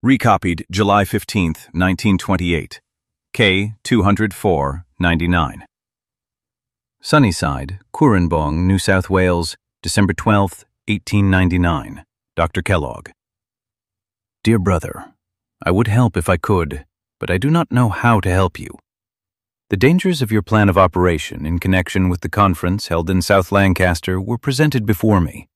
Recopied July 15th, 1928. K. 204-99. Sunnyside, Coorambong, New South Wales, December 12th, 1899. Dr. Kellogg. Dear Brother, I would help if I could, but I do not know how to help you. The dangers of your plan of operation in connection with the conference held in South Lancaster were presented before me.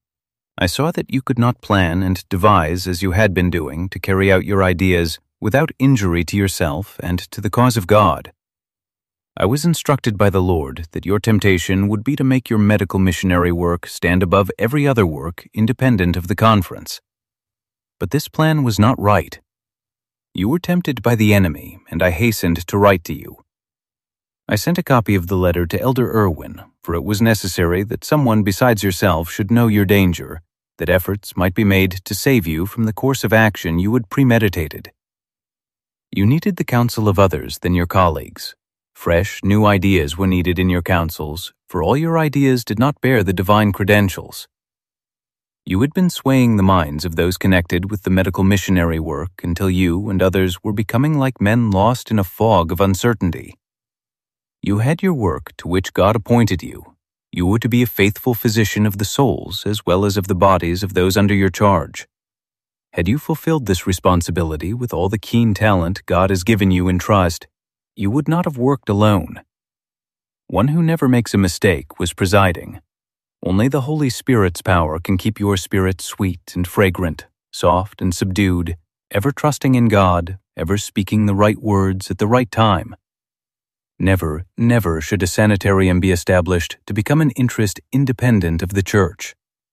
I saw that you could not plan and devise as you had been doing to carry out your ideas without injury to yourself and to the cause of God. I was instructed by the Lord that your temptation would be to make your medical missionary work stand above every other work independent of the conference. But this plan was not right. You were tempted by the enemy, and I hastened to write to you. I sent a copy of the letter to Elder Irwin, for it was necessary that someone besides yourself should know your danger, that efforts might be made to save you from the course of action you had premeditated. You needed the counsel of others than your colleagues. Fresh, new ideas were needed in your counsels, for all your ideas did not bear the divine credentials. You had been swaying the minds of those connected with the medical missionary work until you and others were becoming like men lost in a fog of uncertainty. You had your work to which God appointed you. You were to be a faithful physician of the souls as well as of the bodies of those under your charge. Had you fulfilled this responsibility with all the keen talent God has given you in trust, you would not have worked alone. One who never makes a mistake was presiding. Only the Holy Spirit's power can keep your spirit sweet and fragrant, soft and subdued, ever trusting in God, ever speaking the right words at the right time. Never, never should a sanitarium be established to become an interest independent of the Church.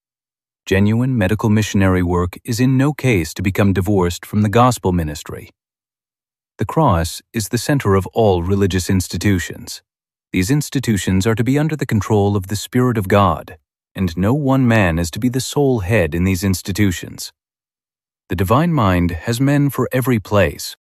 Genuine medical missionary work is in no case to become divorced from the gospel ministry. The cross is the center of all religious institutions. These institutions are to be under the control of the Spirit of God, and no one man is to be the sole head in these institutions. The divine mind has men for every place,